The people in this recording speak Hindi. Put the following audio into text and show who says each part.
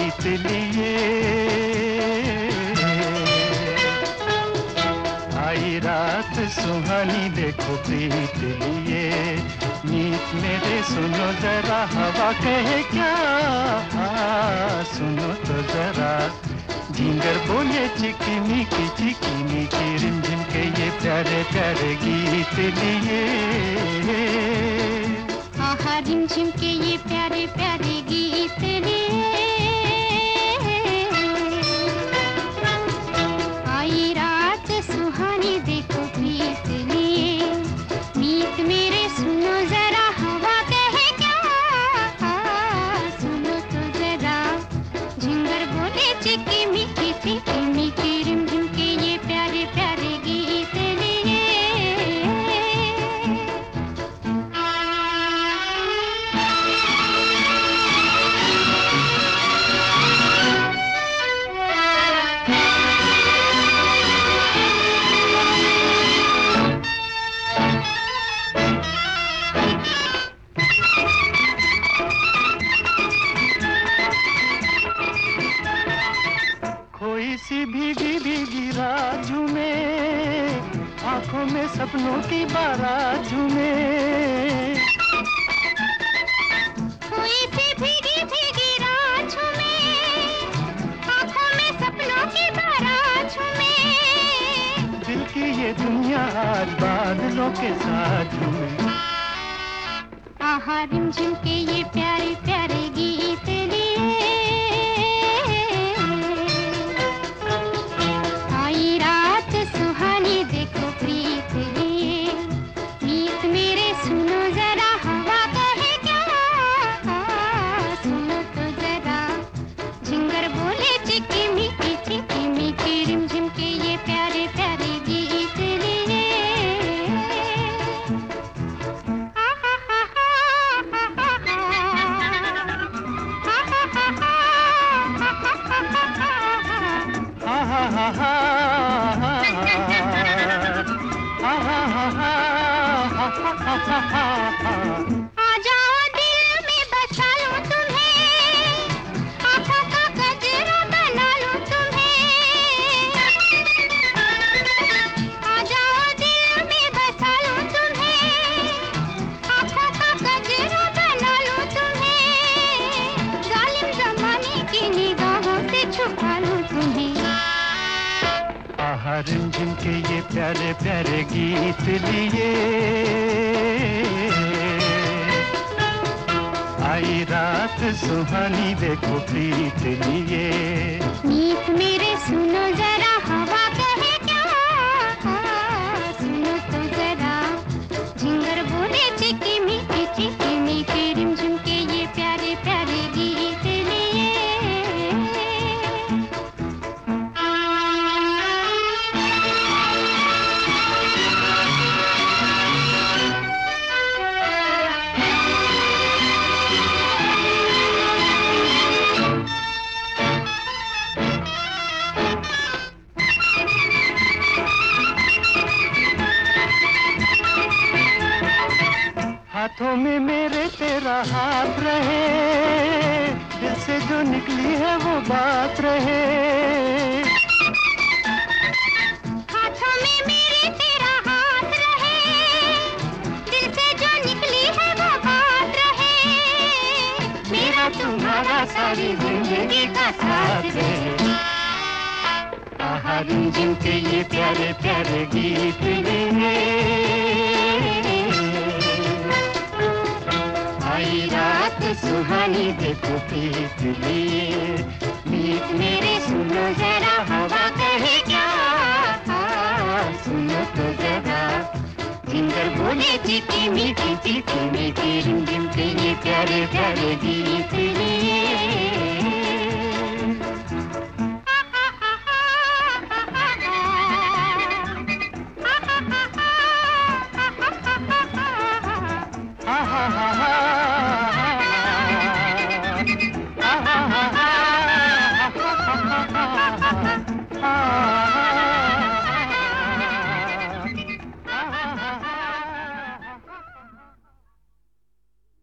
Speaker 1: गीत लिए। आई रात सुहानी देखो प्रीत लिए, मीत मेरे सुनो जरा हवा कहे क्या, सुनो तो जरा झिंगर बोले चिकी मिकी रिमझिम के ये प्यारे प्यारे गीत लिए।
Speaker 2: आहा रिमझिम के ये प्यारे प्यारे गीत लिए। आई रात सुहानी देखो प्रीत लिए, मीत मेरे सुनो जरा हवा कहे क्या, सुनो तो जरा झिंगर बोले चिकी मिकी रिमझिम के ये प्यारे प्यारे गीत लिए।
Speaker 1: कोई सी भीगी भीगी रात झूमे, आंखों में सपनों की बारात झूमे।
Speaker 2: कोई सी भीगी भीगी रात झूमे, आंखों में सपनों की बारात झूमे।
Speaker 1: दिल की ये दुनिया आज बादलों के साथ झूमे।
Speaker 2: आहा रिमझिम के ये प्यारे प्यारे गीत लिए। आई रात सुहानी देखो प्रीत लिए, मीत मेरे सुनो जरा हवा कहे क्या, सुनो तो जरा झिंगर बोले चिकी मिकी रिमझिम के ये प्यारे प्यारे गीत लिए। आ जाओ दिल में बसा लूं तुम्हें, आँखों का गजरा बना लूं तुम्हें। आ जाओ दिल में बसा लूं तुम्हें, आँखों का गजरा बना लूं तुम्हें। जालिम ज़माने की निगाहों से छुपा लूं तुम्हें।
Speaker 1: आहा रिमझिम के ये प्यारे प्यारे गीत लिए। आई रात सुहानी देखो प्रीत लिए,
Speaker 2: मीत मेरे सुनो जरा हवा कहे क्या, सुनो तो जरा झिंगर बोले चिकी मिकी रिमझिम के ये प्यारे प्यारे गीत लिए।
Speaker 1: हाथों में मेरे तेरा हाथ रहे, दिल से जो निकली है वो बात रहे।
Speaker 2: हाथों में मेरे तेरा हाथ रहे, दिल से जो निकली है वो बात रहे। मेरा तुम्हारा सारी जिंदगी का साथ रहे।
Speaker 1: आहा रिमझिम के ये प्यारे प्यारे गीत लिए। आई रात सुहानी देखो प्रीत लिए, मीत मेरे सुनो जरा हवा कहे क्या, सुनो तो जरा झिंगर बोले चिकी मिकी रिमझिम के ये प्यारे प्यारे गीत लिए।